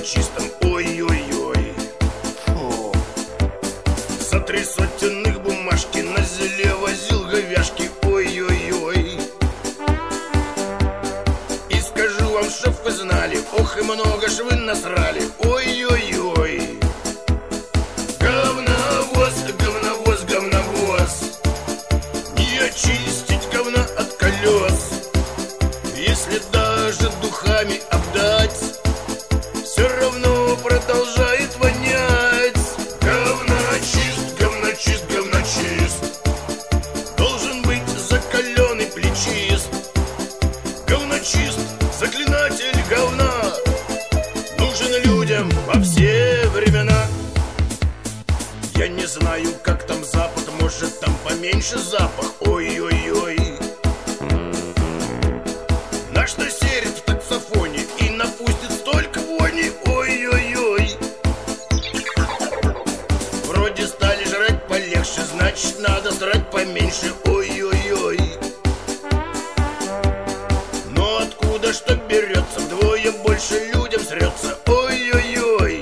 чистом, ой-ой-ой. Фу. За 3 сотенных бумажки на зеле возил говяжки, ой-ой-ой. И скажу вам, чтоб вы знали, ох и много ж вы насрали, ой-ой-ой. Говновоз, говновоз, говновоз, не очистить говна от колес. Если даже духами обдать, все равно продолжает вонять. Говночист, говночист, говночист, должен быть закаленный плечист. Говночист, заклинатель говна, нужен людям во все времена. Я не знаю, как там запах, может там поменьше запах, ой-ой-ой. Наш насерит в таксофоне и напустит столько вони, ой-ой-ой. Вроде стали жрать полегче, значит надо срать поменьше, ой-ой-ой. Но откуда что берется, вдвое больше людям срется, ой-ой-ой.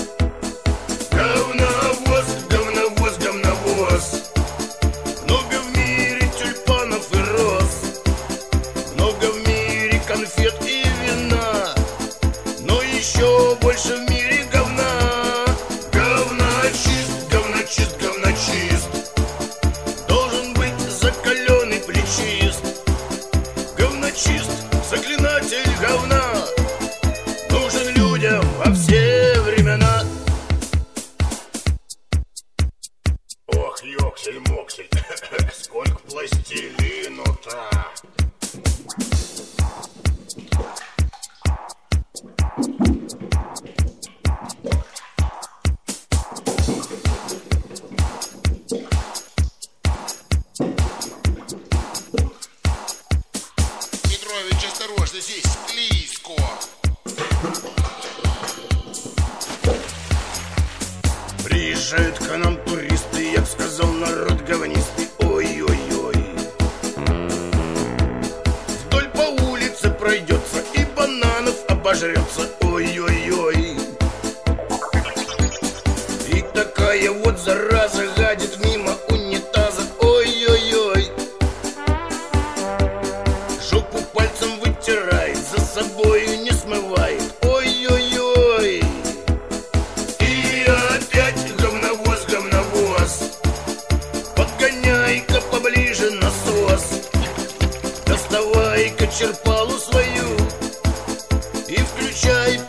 Говновоз, говновоз, говновоз, много в мире тюльпанов и роз, много в мире конфет и вина, но еще больше в мире говна. Говночист, говночист, говночист, должен быть закаленный плечист. Говночист, заклинатель говна, нужен людям во все времена. Ох, ёксель-моксель, сколько пластилину-то. Петрович, осторожно, здесь склизко. Приезжают к нам туристы, я б сказал, народ говнистый, ой-ой-ой. Вдоль по улице пройдется и бананов обожрется, ой-ой-ой. И такая вот зараза гадит мимо унитаза, ой-ой-ой. Жопу пальцем вытирает, за собою не смывает, ой-ой-ой. И опять говновоз, говновоз, подгоняй-ка поближе насос, доставай-ка черпалу свою и включай